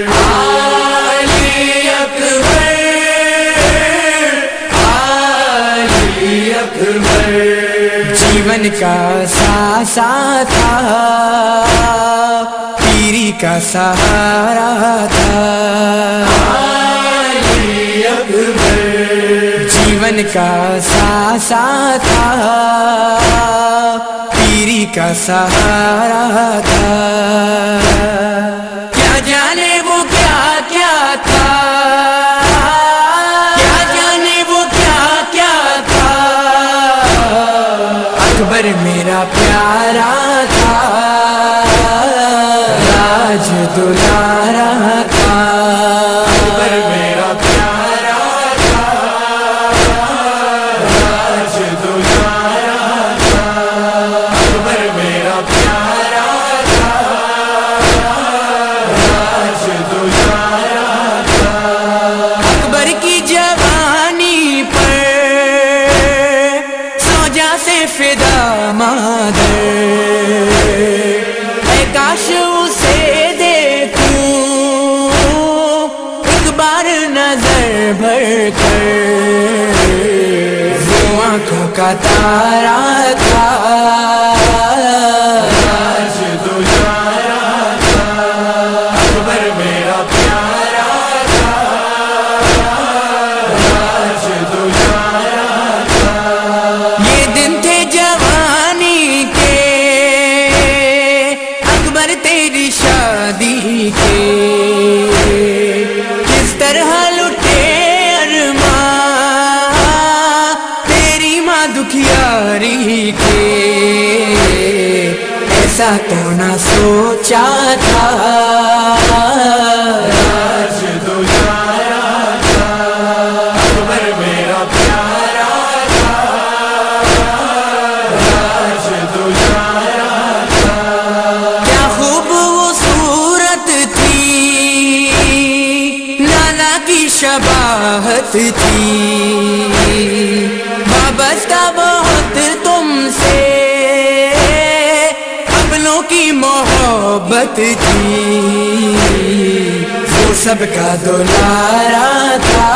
علی اکبر، علی اکبر، جیون کا ساسا تھا، پیری کا سہارا تھا، علی اکبر، جیون کا ساسا تھا، پیری کا سہارا تھا، کیا جانے وہ کیا کیا تھا، کیا جانے وہ کیا کیا تھا، اکبر میرا پیارا تھا، راج دلارا تھا، اکبر میرا پیارا تھا، راج دلارا تھا، اکبر میرا پیارا تھا، راج دلارا تھا، اکبر کی جوانی پر سوجا سے فدا مادر، اے کاش اسے دیکھوں ایک بار نظر بھر کر، وہ آنکھوں کا تارا تھا، راج دلارا تھا، اکبر میرا پیارا تھا، راج دلارا تھا، یہ دن تھے جوانی کے، اکبر تیری شادی کے، کس طرح لٹے ارمان تیری ماں دکھیاری کے، ایسا تو نہ سوچا تھا، راج دلارا تھا، اکبر میرا پیارا تھا، راج دلارا تھا، کیا خوب وہ صورت تھی، لالا کی شباہت تھی، وابستہ بہت تم سے اپنوں کی محبت تھی، وہ سب کا دلارا تھا،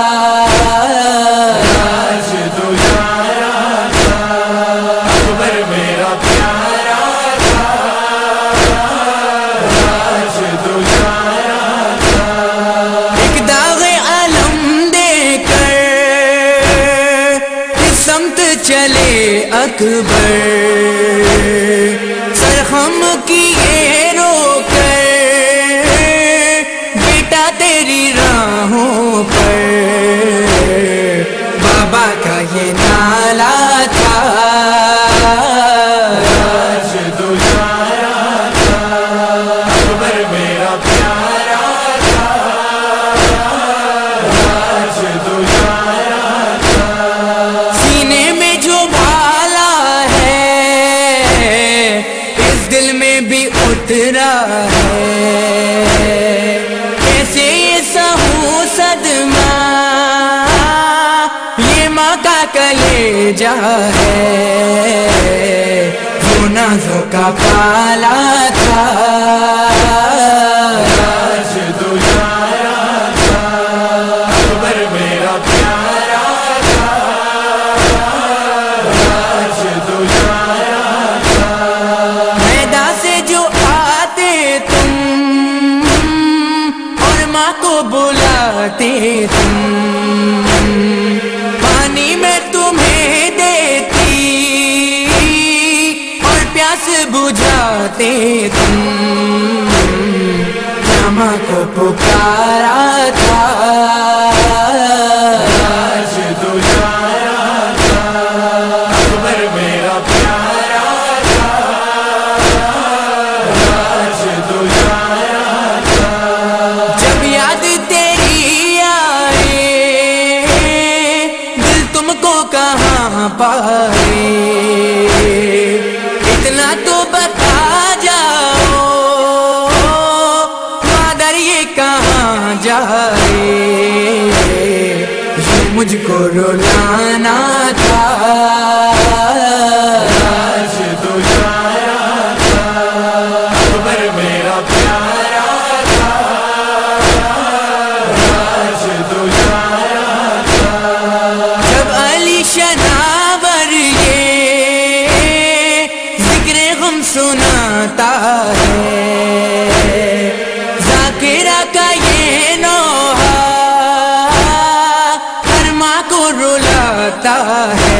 راج دلارا تھا، اکبر میرا پیارا تھا، راج دلارا تھا، ایک داغ علم دے کر اس سمت چلے اکبر، سرخم کیے رو کر بیٹا تیری راہوں پر، بابا کا یہ نالا تھا، راج دلارا تھا، اکبر میرا پیارا تھا، راج دلارا تھا، سینے میں جو بھالا ہے اس دل میں بھی اترا ہے، کیسے یہ سہوں صدمہ یہ ماں کا کلیجہ ہے، وہ نازوں کا پالا تھا، راج دلارا تھا، اکبر میرا پیارا تھا، راج دلارا تھا، میدان سے جو آتے تم اور ماں کو بلاتے تم، پانی میں تمہیں دیتی اور پیاس بجھاتے تم، ماں کو پکارا تھا، راج دلارا تھا، اکبر میرا پیارا تھا، راج دلارا تھا، جب یاد تیری آئے دل تم کو کہاں پائے، اتنا تو بتا جاؤ مادر یہ کہاں جائے، یہ مجھ کو رلانا تھا، راج دلارا تھا، اکبر میرا پیارا تھا، بتا ہے